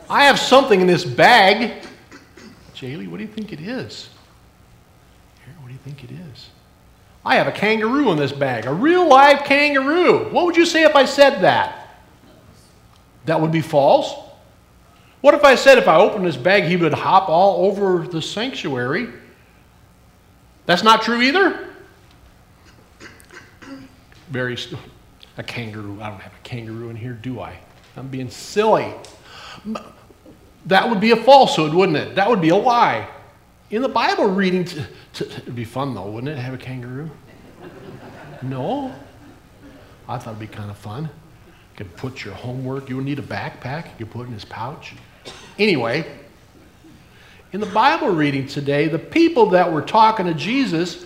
I have something in this bag. Jaylee, what do you think it is? Here, what do you think it is? I have a kangaroo in this bag, a real live kangaroo. What would you say if I said that? That would be false. What if I said if I opened this bag, he would hop all over the sanctuary? That's not true either? A kangaroo. I don't have a kangaroo in here, do I? I'm being silly. That would be a falsehood, wouldn't it? That would be a lie. In the Bible reading, it'd be fun though, wouldn't it, have a kangaroo? No? I thought it'd be kind of fun. You could put your homework, you would need a backpack, you could put it in his pouch. Anyway, in the Bible reading today, the people that were talking to Jesus,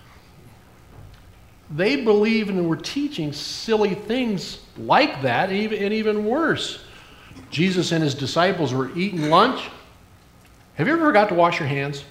they believed and were teaching silly things like that, and even worse. Jesus and his disciples were eating lunch. Have you ever forgot to wash your hands?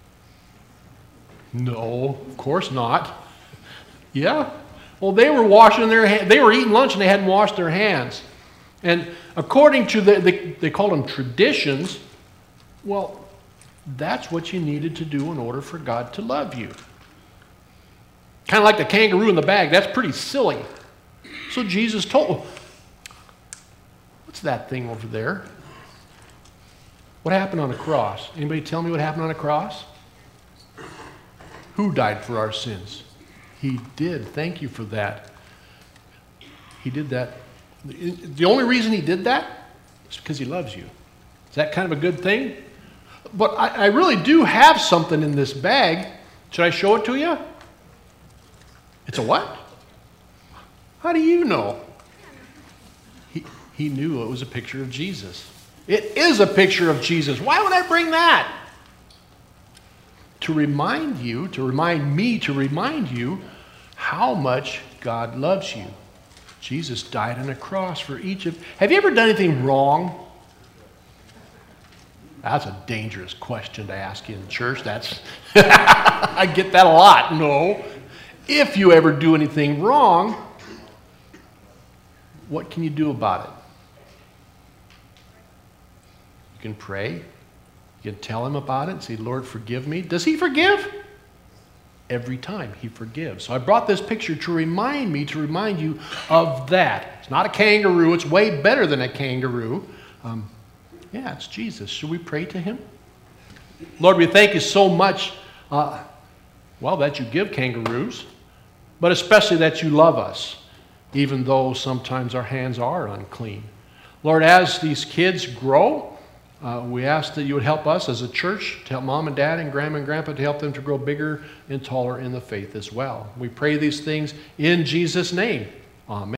No, of course not. Yeah? Well, they were washing their hands. They were eating lunch and they hadn't washed their hands. And according to they called them traditions, well, that's what you needed to do in order for God to love you. Kind of like the kangaroo in the bag. That's pretty silly. So Jesus told, what's that thing over there? What happened on the cross? Anybody tell me what happened on the cross? Who died for our sins? He did. Thank you for that. He did that. The only reason he did that is because he loves you. Is that kind of a good thing? But I really do have something in this bag. Should I show it to you? It's a what? How do you know? He knew it was a picture of Jesus. It is a picture of Jesus. Why would I bring that? To remind you, to remind me, to remind you how much God loves you. Jesus died on a cross for each of you. Have you ever done anything wrong? That's a dangerous question to ask in church. I get that a lot. No. If you ever do anything wrong, what can you do about it? You can pray. You can tell him about it and say, Lord, forgive me. Does he forgive? Every time he forgives. So I brought this picture to remind me, to remind you of that. It's not a kangaroo. It's way better than a kangaroo. Yeah, it's Jesus. Should we pray to him? Lord, we thank you so much, that you give kangaroos, but especially that you love us, even though sometimes our hands are unclean. Lord, as these kids grow, we ask that you would help us as a church, to help mom and dad and grandma and grandpa, to help them to grow bigger and taller in the faith as well. We pray these things in Jesus' name. Amen.